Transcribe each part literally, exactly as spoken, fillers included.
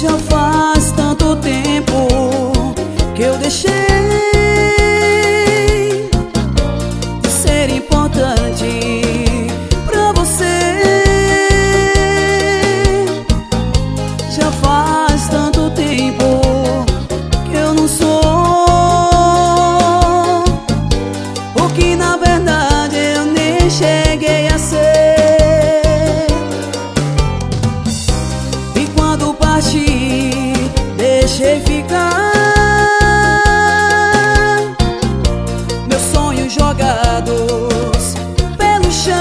Já faz tanto tempo que eu deixei de ser importante pra você. Já faz tanto tempo que eu não sou o que na verdade eu nem cheguei a ser. E quando parti, deixei ficar meus sonhos jogados pelo chão,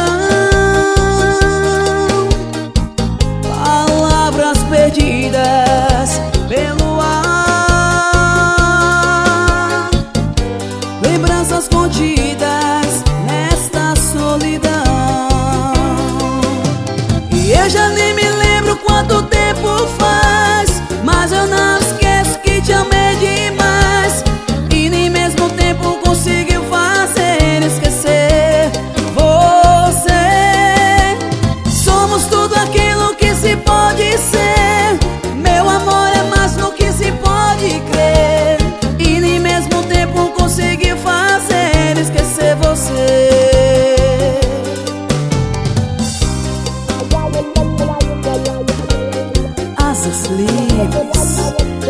palavras perdidas pelo ar, lembranças contidas nesta solidão. E eu já nem me lembro quanto tempo faz, mas eu não esqueço que te amei demais. E nem mesmo o tempo conseguiu fazer esquecer você. Somos tudo aquilo que se pode ser, meu amor é mais do que se pode crer. E nem mesmo o tempo conseguiu fazer esquecer você. Asas livres.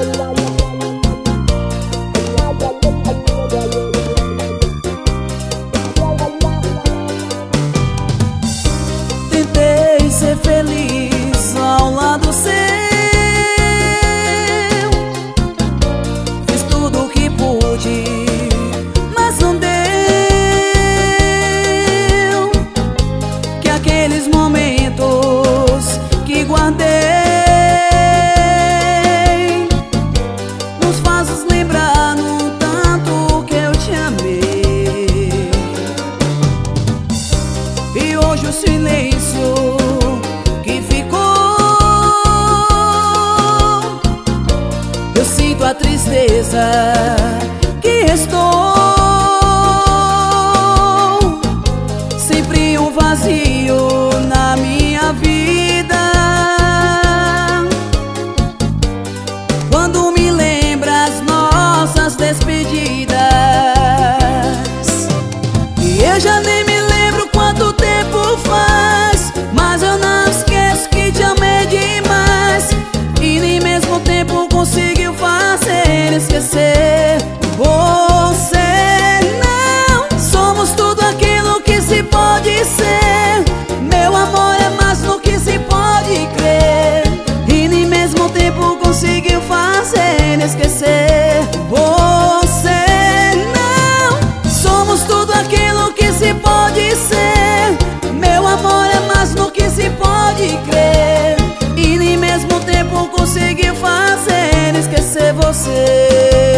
Tentei ser feliz ao lado seu, fiz tudo o que pude, mas não deu. Que aqueles momentos que guardei nos fazes lembrar no tanto que eu te amei. E hoje o silêncio que ficou, eu sinto a tristeza que restou. Sempre um vazio na minha vida quando me lembra as nossas despedidas. E eu já nem me lembro quanto tempo faz, mas eu não esqueço que te amei demais. E nem mesmo o tempo conseguiu fazer esquecer você. Não somos tudo aquilo que se pode ser, meu amor é mais do que se pode crer. E nem mesmo o tempo conseguiu fazer esquecer você. Não somos tudo aquilo que se pode ser, meu amor é mais do que se pode crer. E nem mesmo o tempo conseguiu fazer esquecer você.